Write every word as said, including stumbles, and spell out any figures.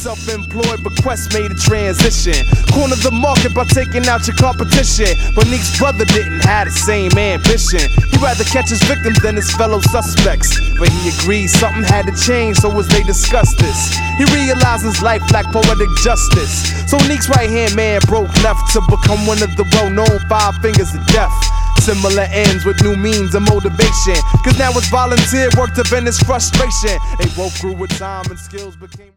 self-employed, but Quest made a transition. Cornered the market by taking out your competition. But Neek's brother didn't have the same ambition. He'd rather catch his victims than his fellow suspects. But he agreed something had to change, so as they discussed this, he realized his life lacked poetic justice. So Neek's right-hand man broke left to become one of the well-known Five Fingers of Death. Similar ends with new means of motivation, cause now it's volunteer work to vent his frustration. They both grew with time and skills became